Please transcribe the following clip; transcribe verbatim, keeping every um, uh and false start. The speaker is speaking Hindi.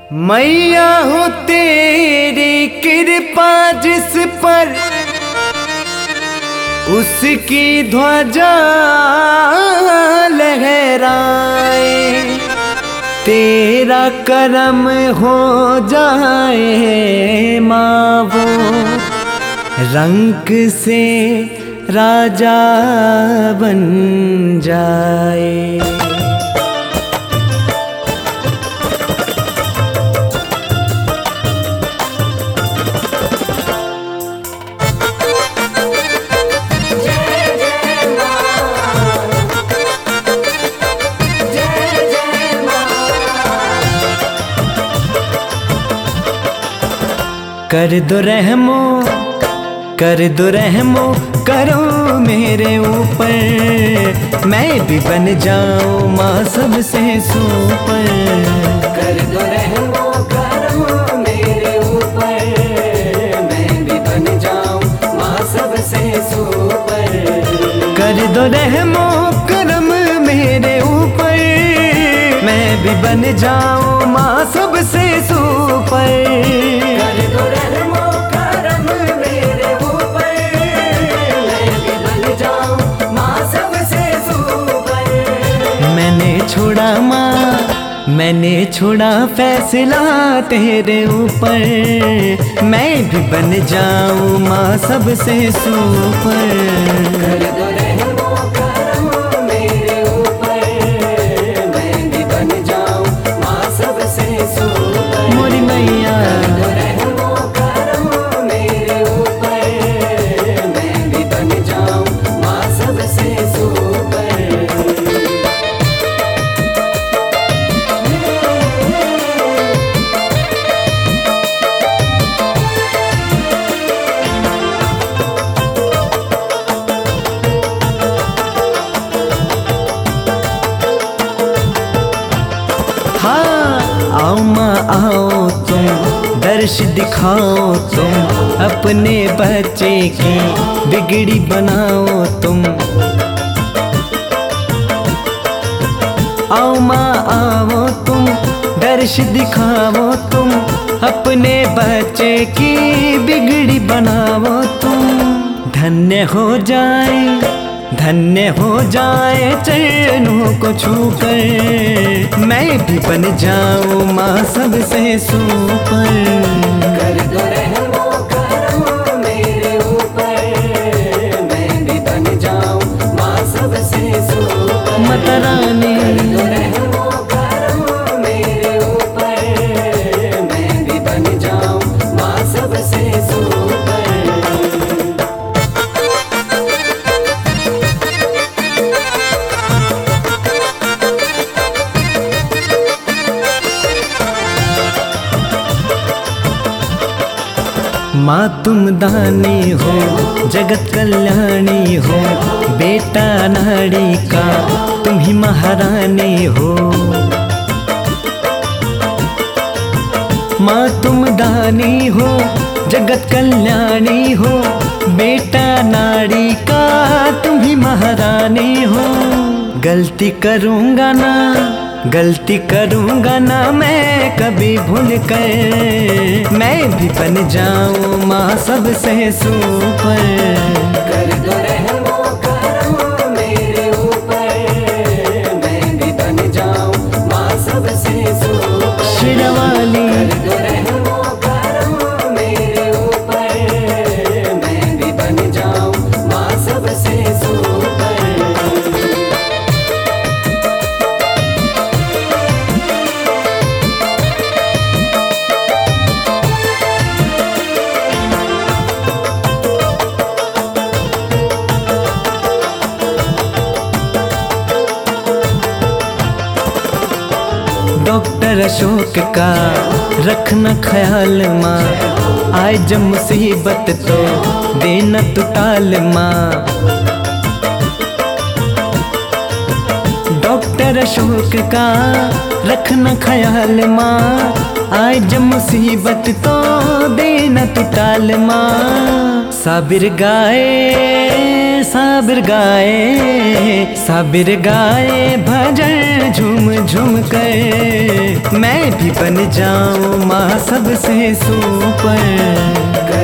मैया हो तेरी कृपा जिस पर उसकी ध्वजा लहराए, तेरा करम हो जाए माँ वो रंग से राजा बन जाए। कर दो रहमो कर दो रहमो करो मेरे ऊपर, मैं भी बन जाऊं माँ सबसे सुपर। कर दो रहमो करो मेरे ऊपर, मैं भी बन जाऊं माँ सबसे सुपर। कर दो रहमो करम मेरे ऊपर, मैं भी बन जाऊं माँ सबसे सुपर। छोड़ा माँ मैंने छोड़ा फैसला तेरे ऊपर, मैं भी बन जाऊँ माँ सबसे सुपर। कर दो रहमो करम मेरे ऊपर, मैं भी बन जाऊँ माँ सबसे सुपर। मोरी मैया कर दो रहमो करम मेरे ऊपर, मैं भी बन जाऊँ माँ सबसे सुपर। हाँ आओ माँ आओ तुम दर्श दिखाओ तुम, अपने बच्चे की बिगड़ी बनाओ तुम। आओ माँ आओ तुम दर्श दिखाओ तुम, अपने बच्चे की बिगड़ी बनाओ तुम। धन्य हो जाए धन्य हो जाए चरणों को छूकर, मैं भी बन जाऊँ माँ सबसे सुपर। कर दो रहमो करम मेरे ऊपर, मैं भी बन जाऊँ माँ सबसे सुपर। माता रानी कर दो रहमो करम मेरे ऊपर, मैं भी बन जाऊँ माँ सबसे सुपर। माँ तुम दानी हो जगत कल्याणी हो, बेटा नारी का तुम ही महारानी हो। माँ तुम दानी हो जगत कल्याणी हो, बेटा नारी का तुम ही महारानी हो। गलती करूँगा ना गलती करूँगा ना मैं कभी भूल कर, मैं भी बन जाऊँ माँ सबसे सुपर। कर दो रहमो करम मेरे ऊपर, मैं भी बन जाऊँ माँ सबसे सुपर। शिरवाली कर दो रहमो करम मेरे ऊपर, मैं भी बन जाऊँ माँ सबसे सुपर। डॉक्टर अशोक का रखना ख्याल माँ, आए जब मुसीबत तो देना तू टाल माँ। डॉक्टर अशोक का रखना ख्याल माँ, आए जब मुसीबत तो देना तू टाल माँ। साबिर गाए साबिर गाए, साबिर गाए भजन झूम झूम कर, मैं भी बन जाऊं माँ सबसे सुपर।